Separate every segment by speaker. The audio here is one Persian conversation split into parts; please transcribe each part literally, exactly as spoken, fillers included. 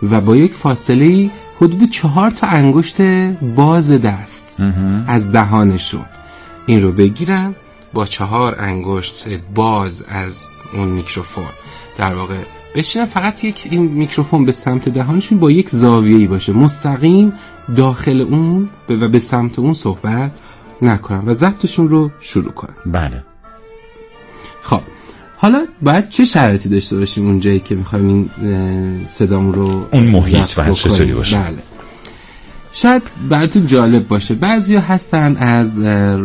Speaker 1: و با یک فاصله حدود چهار تا انگشت باز دست از دهانشون این رو بگیرن، با چهار انگشت باز از اون میکروفون در واقع بشینن، فقط یک این میکروفون به سمت دهانشون با یک زاویه‌ای باشه، مستقیم داخل اون و به سمت اون صحبت نکنن و ضبطشون رو شروع کنن.
Speaker 2: بله.
Speaker 1: خب حالا باید چه شرایطی داشته باشیم اونجایی که میخوایم این صدامون رو
Speaker 2: اون محیط باید چطوری باشه؟
Speaker 1: بله. شاید براتون جالب باشه، بعضیا هستن از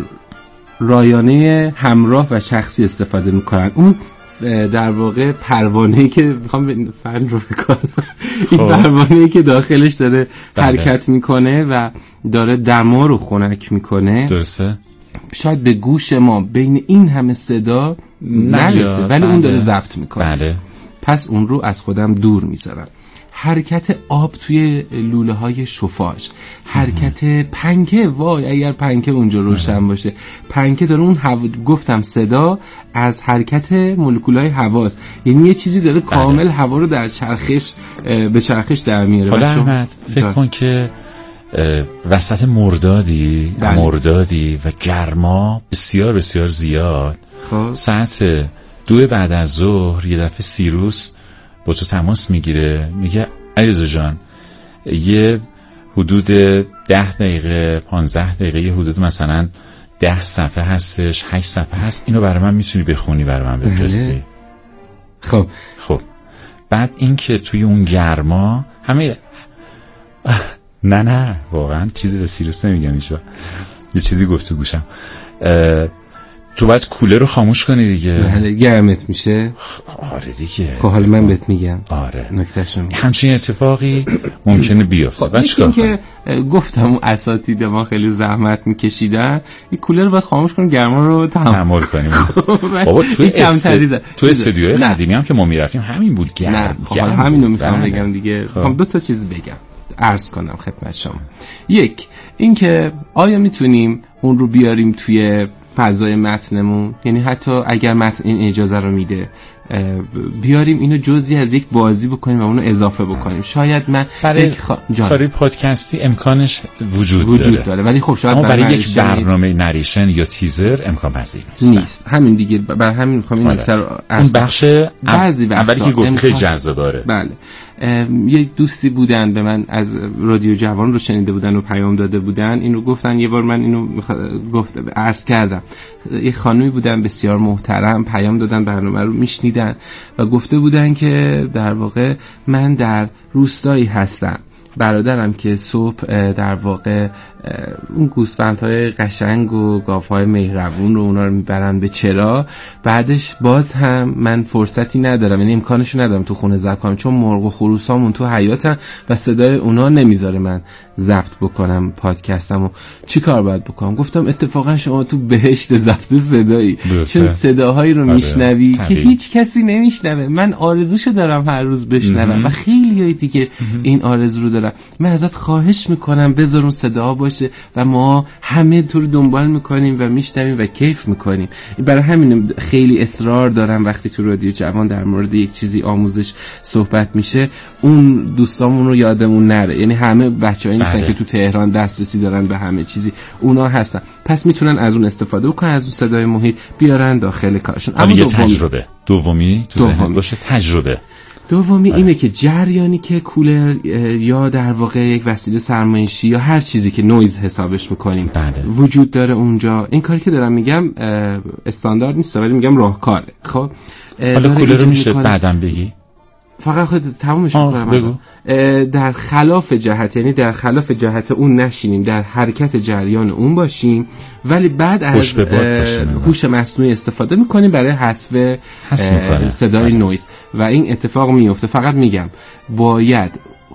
Speaker 1: رایانه همراه و شخصی استفاده میکنن. اون در واقع پروانه‌ای که میخوام فن رو بکنم این پروانه‌ای که داخلش داره بله. حرکت میکنه و داره دما رو خنک میکنه.
Speaker 2: درسته.
Speaker 1: شاید به گوش ما بین این همه صدا نرسه ولی بله. اون داره ضبط میکنه.
Speaker 2: بله.
Speaker 1: پس اون رو از خودم دور میذارم. حرکت آب توی لوله های شوفاژ، حرکت مم. پنکه، وای اگر پنکه اونجا روشن باشه، پنکه داره اون هوا، گفتم صدا از حرکت مولکولهای هواست، یعنی یه چیزی داره بله. کامل هوا رو در چرخش به چرخش در میاره.
Speaker 2: حالا احمد فکر کن که وسط مردادی بله. مردادی و گرما بسیار بسیار زیاد،
Speaker 1: خب
Speaker 2: ساعت دو بعد از ظهر یه دفعه سیروس با تو تماس میگیره، میگه علیرضا جان یه حدود ده دقیقه پانزده دقیقه یه حدود مثلا ده صفحه هستش، هشت صفحه هست، اینو برای من میتونی بخونی برای من بفرستی؟
Speaker 1: خب
Speaker 2: خب بعد این که توی اون گرما همه نه نه واقعا چیزی به سیروس نمیگم، ایشا یه چیزی گفت تو گوشم، تو باید کولر رو خاموش کنی دیگه.
Speaker 1: بله گرمت میشه.
Speaker 2: آره دیگه.
Speaker 1: خب حالا من بهت میگم.
Speaker 2: آره.
Speaker 1: نکتهشو میگم.
Speaker 2: همچین اتفاقی ممکنه بیفته.
Speaker 1: خب این که گفتم اون اساتید ما خیلی زحمت میکشیدن، این کولر رو باید خاموش کنیم، گرما رو
Speaker 2: تحمل کنیم. بابا توی است... توی استودیوی قدیمی هم که ما میرفتیم همین بود، گرم.
Speaker 1: نه خب همینو میخوام بگم دیگه. میخوام دو تا چیز بگم. عرض کنم خدمت شما. یک، اینکه آیا میتونیم اون رو بیاریم توی فضای متنمون، یعنی حتی اگر متن این اجازه رو میده بیاریم اینو جزئی از یک بازی بکنیم و اونو اضافه بکنیم. شاید من
Speaker 2: برای خ... کاری پادکستی امکانش وجود,
Speaker 1: وجود
Speaker 2: داره.
Speaker 1: داره ولی خب شاید
Speaker 2: برای, برای یک برنامه نریشن یا تیزر امکان پذیر نیست.
Speaker 1: نیست همین دیگه، برای همین میخوام این نکته رو
Speaker 2: اون بخش اولی که گفتی خیلی جذابه.
Speaker 1: بله یه دوستی بودن به من از رادیو جوان رو شنیده بودن و پیام داده بودن، اینو گفتن، یه بار من اینو گفت عرض کردم، یه خانومی بودن بسیار محترم پیام دادن، برنامه رو میشنیدن و گفته بودن که در واقع من در روستایی هستم، برادرم که صبح در واقع اون گوسفندهای قشنگ و گاوهای مهربون رو اونا رو میبرن به چرا، بعدش باز هم من فرصتی ندارم، یعنی امکانشو ندارم تو خونه ضبط کنم چون مرغ و خروسامون تو حیاتن و صدای اونا نمیذاره من ضبط بکنم پادکستمو. چی کار باید بکنم؟ گفتم اتفاقا شما تو بهشت ضبط صدایی، چون صداهایی رو میشنوی که هیچ کسی نمیشنوه. من آرزوشو دارم هر روز بشنوم و خیلی دیگه این آرزو رو دارم. من ازت خواهش میکنم بذار اون صدا باشه و ما همه تو رو دنبال میکنیم و میشنویم و کیف میکنیم. برای همین خیلی اصرار دارم وقتی تو رادیو جوان در مورد یک چیزی آموزش صحبت میشه اون دوستامون رو یادمون نره، یعنی همه بچه‌ای نیستن که تو تهران دسترسی دارن به همه چیزی، اونا هستن، پس میتونن از اون استفاده بکنن، از اون صدای محیط بیارن داخل کارشون.
Speaker 2: اما یه تجربه دومی تو ذهنت باشه، تجربه
Speaker 1: دومی اینه که جریانی که کولر یا در واقع یک وسیله سرمایشی یا هر چیزی که نویز حسابش میکنیم
Speaker 2: بله.
Speaker 1: وجود داره اونجا. این کاری که دارم میگم استاندارد نیست ولی میگم راهکاره. خب
Speaker 2: حالا کولر رو میشه بعدم بگی؟
Speaker 1: فقط خود تمامش میکنم. در خلاف جهت، یعنی در خلاف جهت اون نشینیم، در حرکت جریان اون باشیم، ولی بعد از هوش مصنوعی استفاده میکنیم برای حذف صدای نویز و این اتفاق میفته. فقط میگم باید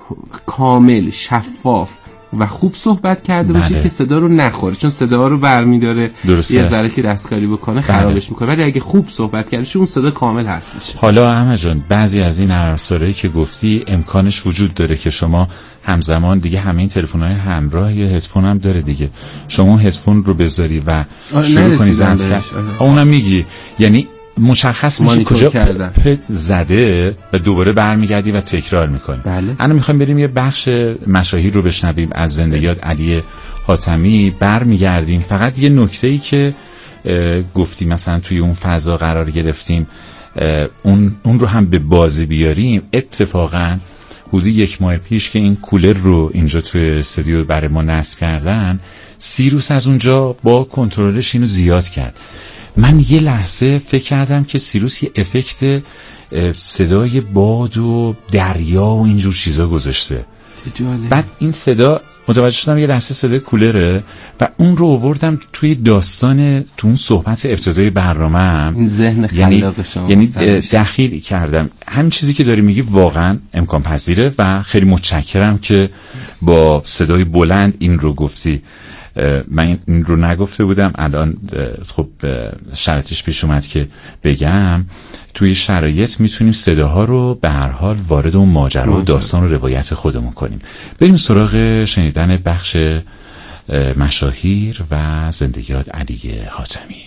Speaker 1: کامل شفاف و خوب صحبت کرده باشید که صدا رو نخوره، چون صدا رو برمیداره یه ذره که دستکاری بکنه خرابش میکنه، ولی اگه خوب صحبت کرده اون صدا کامل هست میشه.
Speaker 2: حالا احمد جان بعضی از این نرم‌افزارهایی که گفتی امکانش وجود داره که شما همزمان دیگه همه این تلفن‌های همراه یا هدفون هم داره دیگه، شما هدفون رو بذاری و شروع کنی ضبط کردن، اونم میگی، یعنی مشخص میشه کجا پت زده و دوباره برمیگردی و تکرار میکنی.
Speaker 1: بله.
Speaker 2: الان میخوایم بریم یه بخش مشاهیر رو بشنویم از زنده یاد علی حاتمی، برمیگردیم. فقط یه نکته‌ای که گفتیم مثلا توی اون فضا قرار گرفتیم اون اون رو هم به بازی بیاریم. اتفاقا حدود یک ماه پیش که این کولر رو اینجا توی استودیو برای ما نصب کردن، سیروس از اونجا با کنترلش اینو زیاد کرد. من یه لحظه فکر کردم که سیروس یه افکت صدای باد و دریا و اینجور چیزا گذاشته. بعد این صدا متوجه شدم یه لحظه صدای کولره و اون رو آوردم توی داستان، تو اون صحبت ابتدای برنامه‌ام،
Speaker 1: این ذهن خلاق شما
Speaker 2: یعنی دخیل کردم. همین چیزی که داری میگی واقعا امکان پذیره و خیلی متشکرم که با صدای بلند این رو گفتی. من این رو نگفته بودم، الان خب شرایطش پیش اومد که بگم. توی شرایط میتونیم صداها رو به هر حال وارد اون ماجرا و داستان و روایت خودمون کنیم. بریم سراغ شنیدن بخش مشاهیر و زنده یاد علی حاتمی.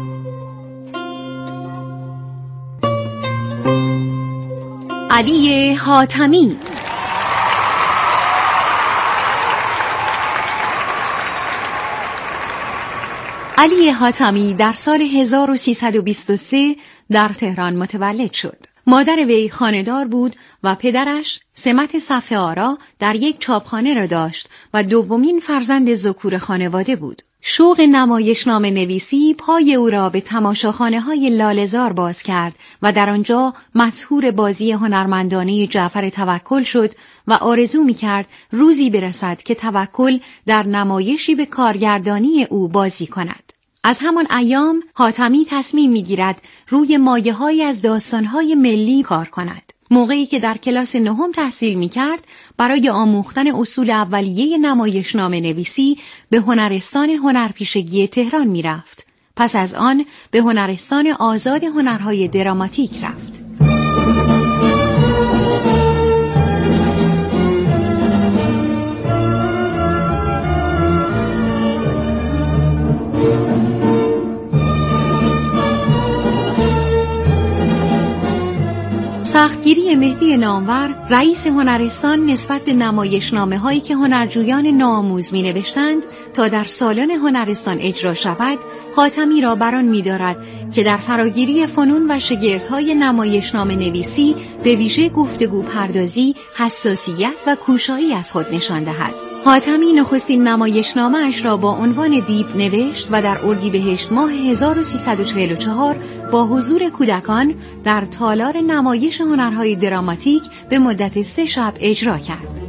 Speaker 3: علی حاتمی علی حاتمی در سال هزار و سیصد و بیست و سه در تهران متولد شد. مادر وی خانه‌دار بود و پدرش سمت صف آرا در یک چاپخانه را داشت و دومین فرزند ذکور خانواده بود. شوق نمایشنامه نویسی پای او را به تماشاخانه‌های لاله‌زار باز کرد و در آنجا مسحور بازی هنرمندانه جعفر توکل شد و آرزو می‌کرد روزی برسد که توکل در نمایشی به کارگردانی او بازی کند. از همان ایام حاتمی تصمیم می‌گیرد روی مایه‌هایی از داستان‌های ملی کار کند. موقعی که در کلاس نهم تحصیل می‌کرد، برای آموختن اصول اولیه نمایشنامه نویسی به هنرستان هنرپیشگی تهران می‌رفت. پس از آن به هنرستان آزاد هنرهای دراماتیک رفت. سختگیری مهدی نامور رئیس هنرستان نسبت به نمایشنامه‌هایی که هنرجویان نوآموز می‌نوشتند تا در سالن هنرستان اجرا شود، حاتمی را بران می‌دارد که در فراگیری فنون و شگردهای نمایشنامه نویسی به ویژه گفتگو پردازی حساسیت و کوشایی از خود نشان دهد. حاتمی نخستین نمایشنامه اش را با عنوان دیپ نوشت و در اردیبهشت ماه هزار و سیصد و چهل و چهار با حضور کودکان در تالار نمایش هنرهای دراماتیک به مدت سه شب اجرا کرد.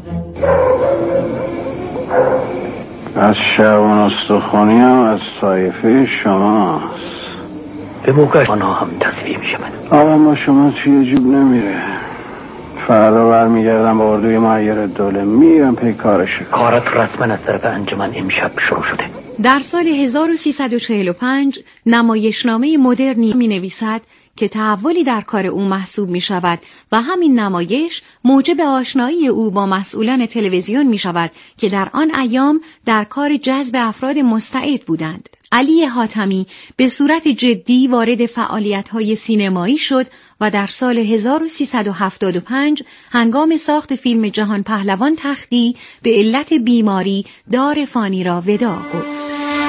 Speaker 4: از شعبان استخوانی هم از طایفه شماست.
Speaker 5: به موقع آنها هم تصفیه می شود.
Speaker 4: آقا ما شما توی جوب نمیره. فردا برمیگردم با اردوی معیر دوله میرم پی کارش.
Speaker 5: کارت رسما از طرف انجمن امشب شروع شده.
Speaker 3: در سال هزار و سیصد و چهل و پنج نمایشنامه مدرنی می نویسد که تحولی در کار او محسوب می شود و همین نمایش موجب آشنایی او با مسئولان تلویزیون می شود که در آن ایام در کار جذب افراد مستعد بودند. علی حاتمی به صورت جدی وارد فعالیت‌های سینمایی شد و در سال هزار و سیصد و هفتاد و پنج هنگام ساخت فیلم جهان پهلوان تختی به علت بیماری دار فانی را وداع گفت.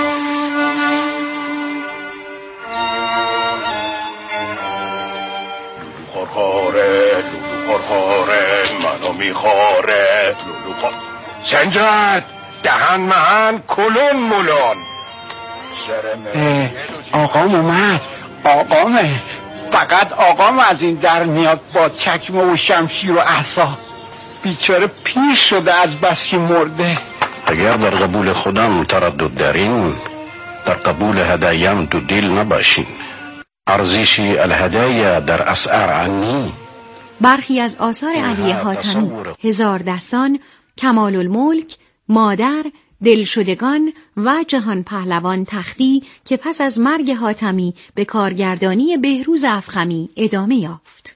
Speaker 6: خورخوره لولو خورخوره منو میخوره لولو خور سنجد دهن مهن کلون ملون.
Speaker 4: آقام اومد. آقامه، فقط آقام از این در میاد با چکمه و شمشیر و عصا. بیچاره پیر شده از بس که مرده.
Speaker 6: اگر در قبول خودم تردد دارین، در قبول هدایم دو دل نباشین. ارزشی الهدایا در اسعار عنی.
Speaker 3: برخی از آثار علی حاتمی: هزار دستان، کمال الملک، مادر، دلشدگان و جهان پهلوان تختی که پس از مرگ حاتمی به کارگردانی بهروز افخمی ادامه یافت.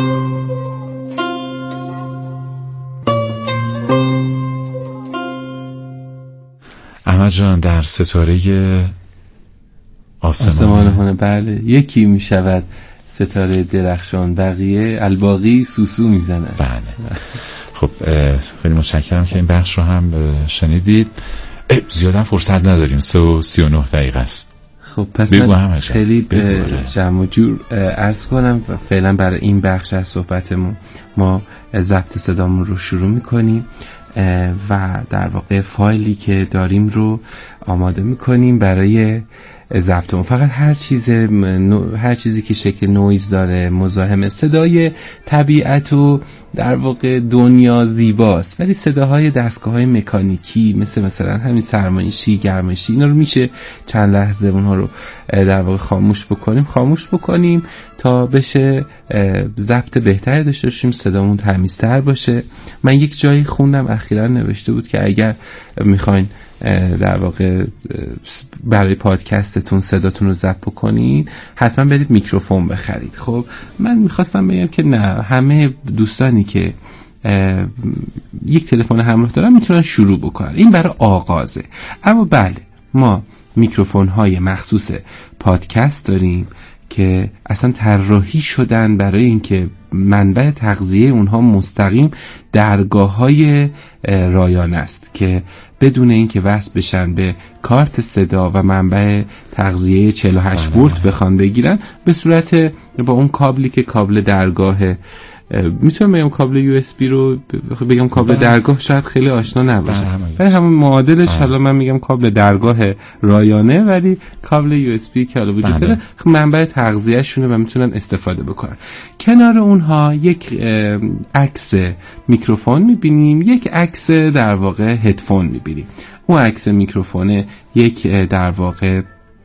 Speaker 2: احمد جان، در ستاره آسمان
Speaker 1: آسمان هنه بله یکی می شود ستاره درخشان، بقیه الباقی سوسو میزنن.
Speaker 2: بله. خب خیلی متشکرم که این بخش رو هم شنیدید. زیادم فرصت نداریم، سه و سی و نه دقیقه است.
Speaker 1: خب پس من خیلی جمع و جور عرض کنم و فعلا برای این بخش از صحبتمون ما ضبط صدامون رو شروع میکنیم و در واقع فایلی که داریم رو آماده میکنیم برای ضبطمون. فقط هر چیز هر چیزی که شکل نویز داره، مزاحم، صدای طبیعت و در واقع دنیا زیباست، ولی صداهای دستگاه‌های مکانیکی مثل مثلا همین سرمایشی، گرمایشی، اینا رو میشه چند لحظه اونها رو در واقع خاموش بکنیم خاموش بکنیم تا بشه ضبط بهتری داشته باشیم، صدامون تمیزتر باشه. من یک جایی خوندم اخیراً نوشته بود که اگر میخواین در واقع برای پادکستتون صداتون رو ضبط بکنین حتما برید میکروفون بخرید. خب من میخواستم بگم که نه، همه دوستانی که یک تلفن همراه دارن میتونن شروع بکنن، این برای آغازه. اما بله، ما میکروفون های مخصوص پادکست داریم که اصلا طراحی شدن برای اینکه منبع تغذیه اونها مستقیم درگاه‌های رایانه است که بدون اینکه وصل بشن به کارت صدا و منبع تغذیه چهل و هشت ولت بخوان بگیرن، به صورت با اون کابلی که کابل درگاه، میتونم بگم کابل یو اس بی رو بگم کابل درگاه، شاید خیلی آشنا نباشه، ولی همون معادلش حالا من میگم کابل درگاه رایانه، ولی کابل یو اس بی که حالا وجود داره منبع تغذیه شونه و میتونن استفاده بکنن. کنار اونها یک عکس میکروفون میبینیم، یک عکس در واقع هدفون میبینیم. اون عکس میکروفونه یک در واقع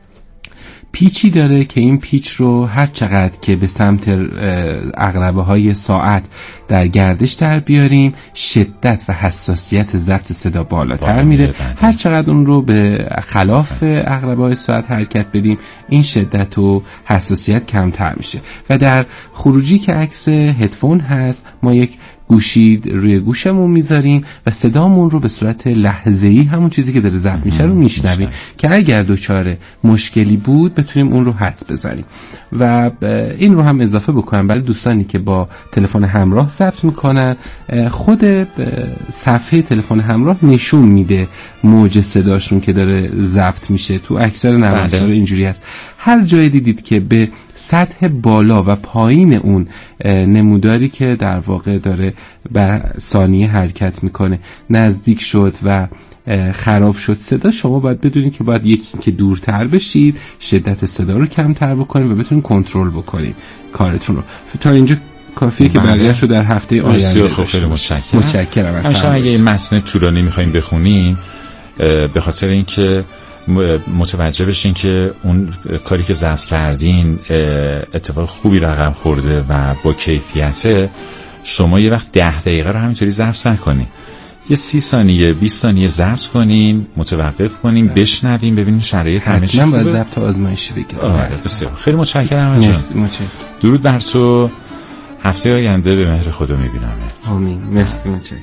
Speaker 1: پیچی داره که این پیچ رو هر چقدر که به سمت عقربه های ساعت در گردش در بیاریم، شدت و حساسیت ضبط صدا بالاتر میره. هر چقدر اون رو به خلاف عقربه های ساعت حرکت بدیم، این شدت و حساسیت کمتر میشه. و در خروجی که عکس هدفون هست، ما یک گوشی روی گوشمون میذاریم و صدامون رو به صورت لحظه‌ای، همون چیزی که داره ضبط میشه رو میشنویم که اگر دچار مشکلی بود بتونیم اون رو حدس بزنیم. و این رو هم اضافه بکنم برای دوستانی که با تلفن همراه ضبط میکنن، خود صفحه تلفن همراه نشون میده موج صداشون که داره ضبط میشه. تو اکثر نوارها اینجوری هست. هر جای دیدید که به سطح بالا و پایین اون نموداری که در واقع داره بر ثانیه حرکت میکنه نزدیک شد و خراب شد صدا، شما باید بدونید که باید یکی که دورتر بشید، شدت صدا رو کمتر بکنید و بتونید کنترل بکنید کارتون رو. تا اینجا کافیه که بقیه‌شو در هفته آینده.
Speaker 2: خیلی متشکرم.
Speaker 1: متشکرم.
Speaker 2: مثلا اگه متن طولانی می‌خوایم بخونیم، به خاطر اینکه متوجه بشین که اون کاری که ضبط کردین اتفاق خوبی رقم خورده و با کیفیته، شما یه وقت ده دقیقه رو همینطوری ضبط نکنین، یه سی ثانیه بیست ثانیه ضبط کنین، متوقف کنین، بشنوین، ببینین شرایط همه چی خوبه.
Speaker 1: من با ضبط آزمایشی بگیرم.
Speaker 2: آره بسیار خیلی متشکرم جان.
Speaker 1: مرسی.
Speaker 2: درود بر تو. هفته آینده به مهر خدا میبینمت.
Speaker 1: آمین. مرسی، متشکرم.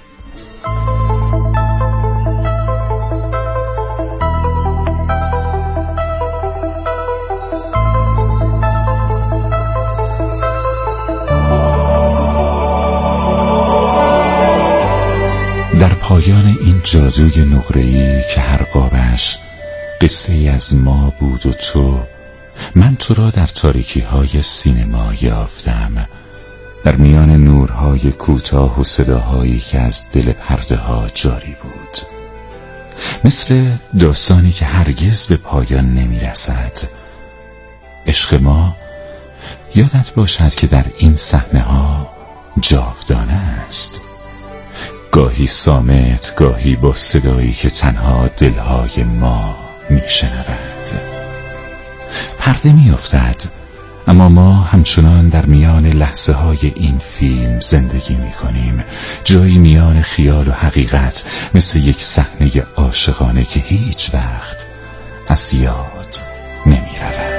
Speaker 2: در پایان این جادوی نقره‌ای که هر قابش قصه از ما بود و تو، من تو را در تاریکی های سینما یافتم، در میان نورهای کوتاه و صداهایی که از دل پرده ها جاری بود، مثل داستانی که هرگز به پایان نمی رسد. عشق ما یادت باشد که در این صحنه ها جاودانه است، گاهی صامت، گاهی با صدایی که تنها دلهای ما می شنود. پرده می افتد، اما ما همچنان در میان لحظه های این فیلم زندگی می کنیم، جایی میان خیال و حقیقت، مثل یک صحنه عاشقانه که هیچ وقت از یاد نمی رود.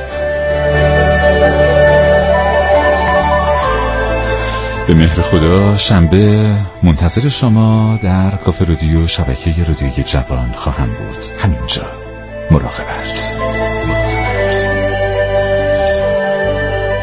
Speaker 2: به مهر خدا شنبه منتظر شما در کافه رادیو شبکه رادیوی جوان خواهم بود. همینجا مراقبت.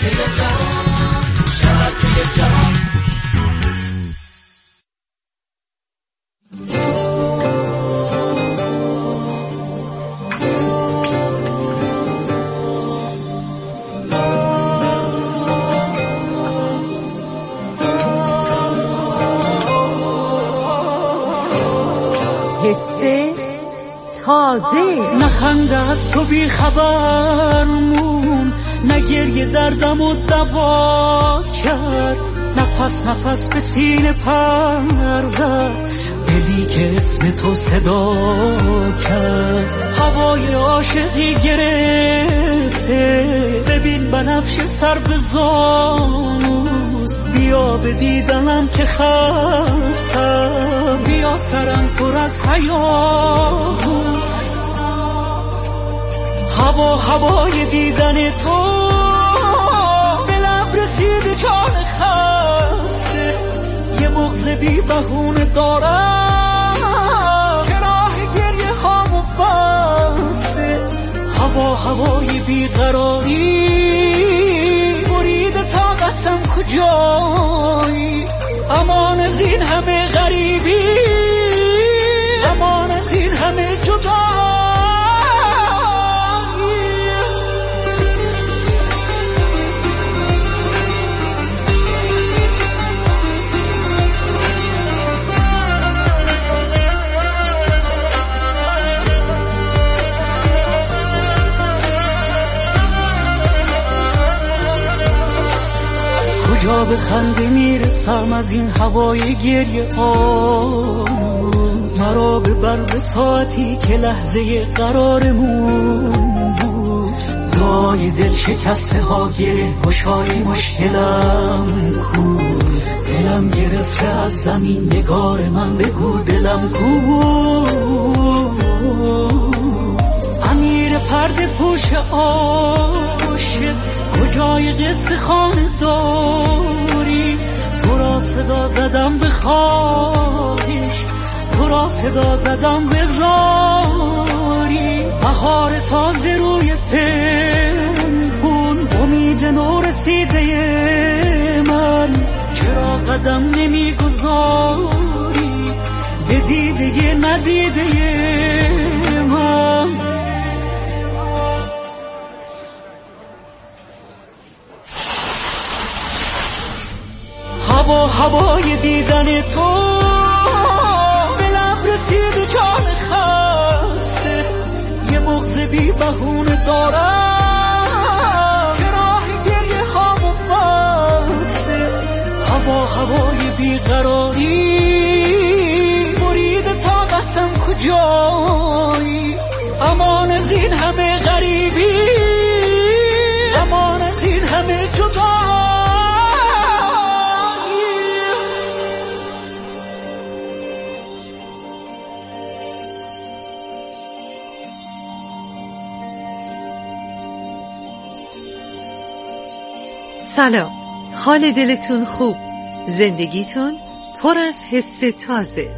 Speaker 7: تازه نخنده از تو بی خبر مون، نگریه دردم و دوا کرد، نفس نفس به سینه پر زد، دلی که اسم تو صدا کرد. هوای عاشقی گرفته، ببین بنفش سر به زانوست، بیا به دیدنم که خستم، بیا سرم پر از حیاست. هوا هوای دیدن تو، دلم رسید جان خسته، یه بغض بی بهونه دارم که راه گریه هامو بسته. هوا هوای بیقراری، برید طاقتم کجایی، امان از این همه غریبی، امان از این همه جدایی. کجا به خنده میرسم از این هوای گریه آلود، مرا ببر به ساعتی که لحظه قرارمون بود. دعای دل شکسته ها گره گشای مشکلم کو، دلم گرفته از زمین نگار من بگو دلم کو. امیر پرده پوش عاشق، کجای قصه خانه داری، تو را صدا زدم به خواهش، تو را صدا زدم به زاری. بهار تازه روی پنهون، امید نو رسیده من، چرا قدم نمیگذاری به دیده ندیده من. هوا هوای دیدن تو، دلم رسید جان خسته، یه بغض بی بهونه دارم که راه گریه هامو بسته. هوا هوای بیقراری، برید طاقتم کجایی، امان از این همه غریبی، امان از این همه جدایی.
Speaker 3: سلام، حال دلتون خوب؟ زندگیتون پر از حس تازه؟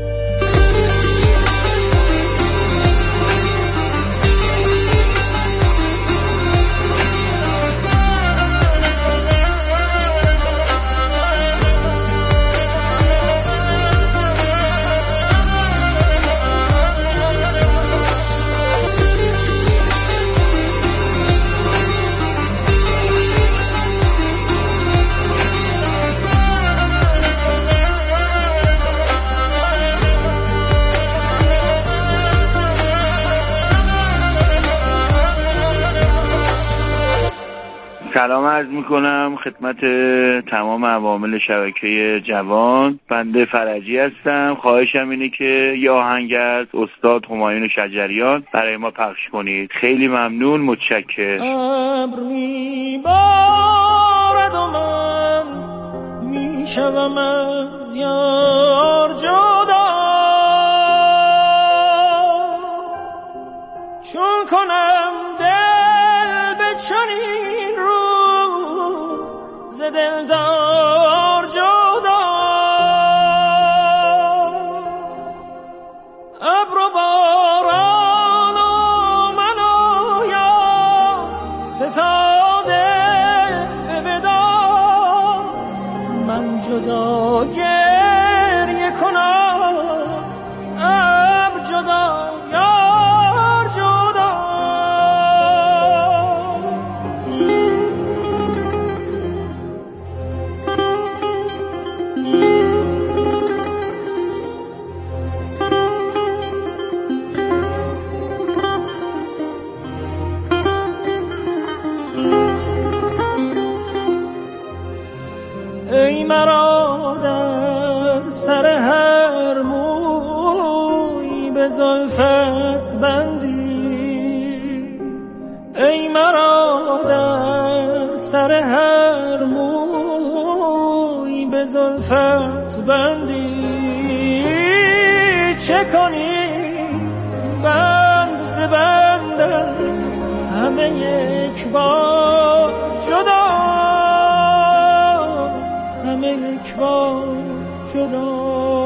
Speaker 8: سلام عرض میکنم خدمت تمام عوامل شبکه جوان. بنده فرجی هستم. خواهشم اینه که یه آهنگ از استاد همایون شجریان برای ما پخش کنید. خیلی ممنون، متشکرم.
Speaker 7: ابر میبارد و من میشوم از یار جدا، چون کنم دل به چنین روز ز دلدار جدا. ابر و باران و من و یا ستاده جدا گریه کنم، ابر جدا یار جدا. ای مرا در سر هر موی به زلفت بندی، ای مرا در سر هر موی به زلفت بندی. چه کنی بند ز بندم همه یک بار جدا، همه یک بار جدا.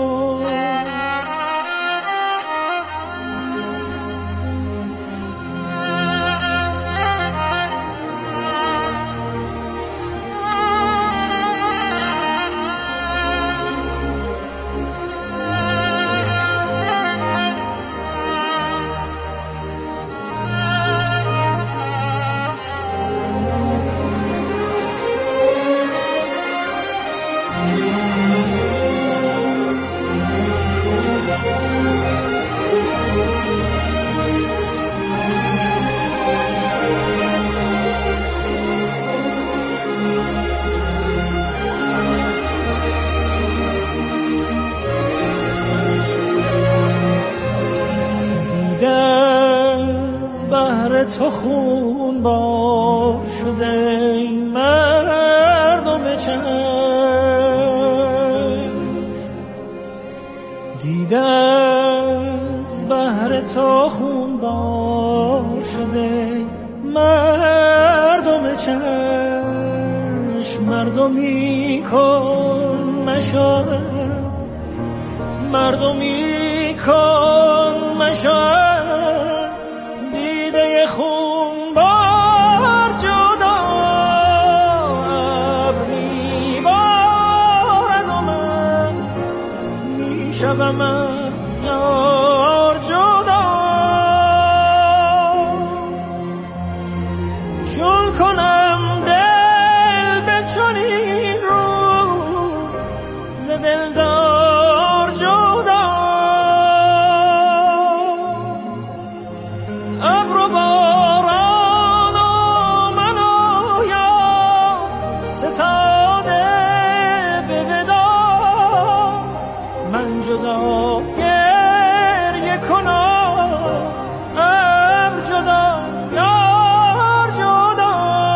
Speaker 7: تو خون بار شده این مردم چشم، دیده از بحر تو خون بار شده مردم چشم. مردمی کن مشاهد، مردمی کن مشاهد، دیده خون بار جدا. ابری بارد و من میشوم از یار جدا. چون کنم دل به چنین روز ز دلدار جدا. ابر و باران و من و یار ستاده به ودا. من جدا گریه کنم، ابر جدا یار جدا.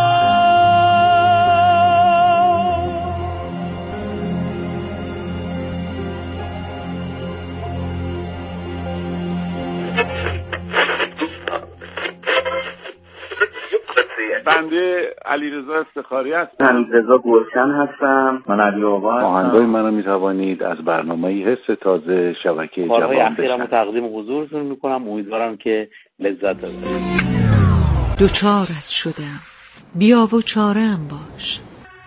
Speaker 8: بنده علیرضا افتخاری هستم.
Speaker 9: من رضا گلشن هستم. من علی آقا هستم.
Speaker 6: آهنگای منو میتوانید از برنامه حس تازه شبکه جوان
Speaker 10: کارهای
Speaker 6: بشنوید.
Speaker 10: اخیرمو تقدیم حضورتون میکنم، امیدوارم که لذت ببرید.
Speaker 3: دوچارت شدم، بیا و چاره‌ام باش.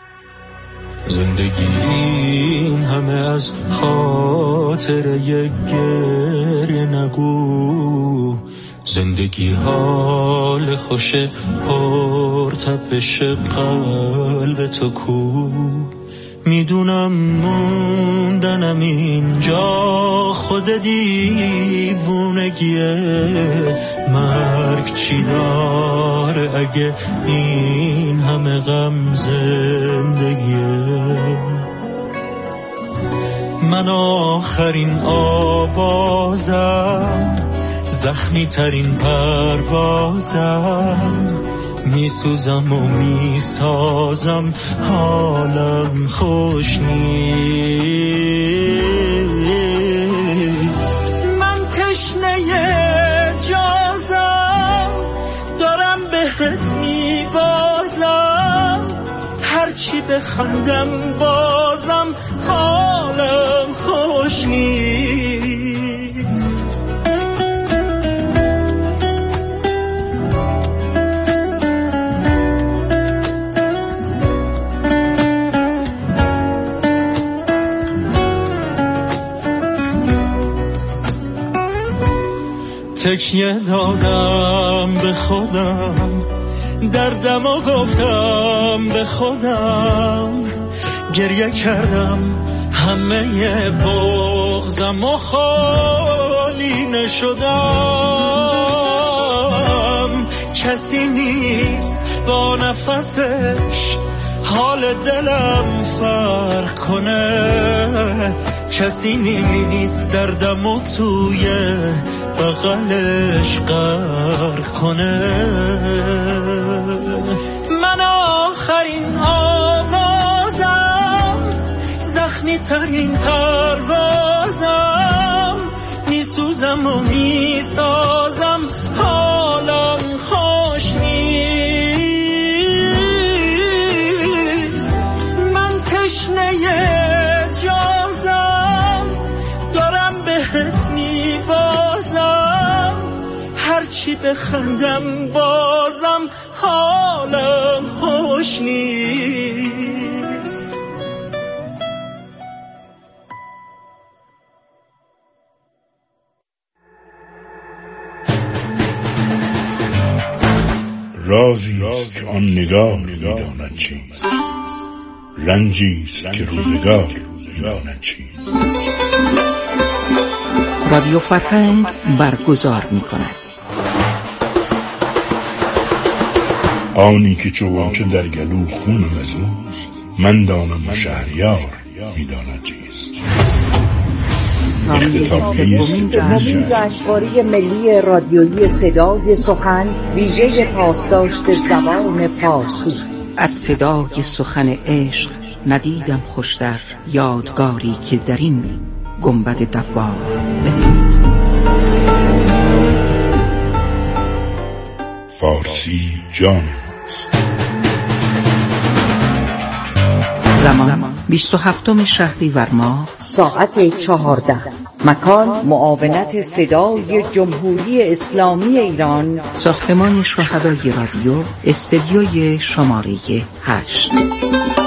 Speaker 11: زندگی این همه از خاطر یک گریه نگو، زندگی حال خوش پر تپش قلب تو کو. میدونم موندنم اینجا خود دیوونگیه، مرگ چی داره اگه این همه غم زندگیه. من آخرین آوازم، زخمی ترین پروازم، میسوزم و میسازم، حالم خوش نیست. من تشنه جازم، دارم بهت میبازم، هرچی بخندم بازم حالم خوش نیست. تکیه دادم به خودم، دردم و گفتم به خودم، گریه کردم همه بغضم و خالی نشدم. کسی نیست با نفسش حال دلم فرق کنه، کسی نیست دردم و توی بغلش غرق کنه. من آخرین آوازم، زخمی ترین پروازم، میسوزم و میسازم، حالم خوش نیست. من تشنه جازم، دارم بهت میبازم، هرچی بخندم بازم حالم خوش نیست.
Speaker 12: رازی است که آن نگاه میداند چیست، رنجی است که روزگار میداند چیست.
Speaker 13: رادیو فرهنگ برگزار می‌کند
Speaker 12: آنی که چوانچه در گلو خونم از اوست، من دانم و شهریار میداند چیست.
Speaker 14: اختتامیه سومین جشنواره ملی رادیویی صدای سخن ویژه پاسداشت زبان فارسی.
Speaker 13: از صدای سخن عشق ندیدم خوشتر، یادگاری که در این گنبد دوار بماند.
Speaker 12: فارسی جان ماست.
Speaker 13: زمان بیست و هفتم شهریور ماه،
Speaker 14: ساعت چهارده. مکان معاونت صدای جمهوری اسلامی ایران،
Speaker 13: ساختمان شهدای رادیو، استدیوی شماره هشت.